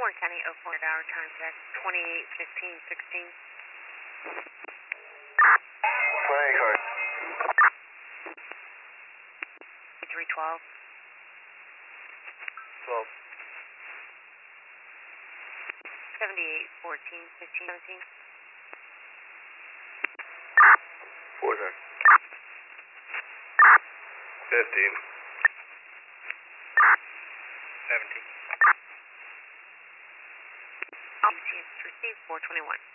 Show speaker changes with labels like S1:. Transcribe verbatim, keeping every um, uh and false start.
S1: Warren County, oh four hour time check, twenty-eight fifteen sixteen.
S2: Playing card.
S1: three twelve.
S2: twelve.
S1: seventy-eight fourteen fifteen seventeen.
S2: Four time. fifteen. seventeen.
S1: U T S received four twenty-one.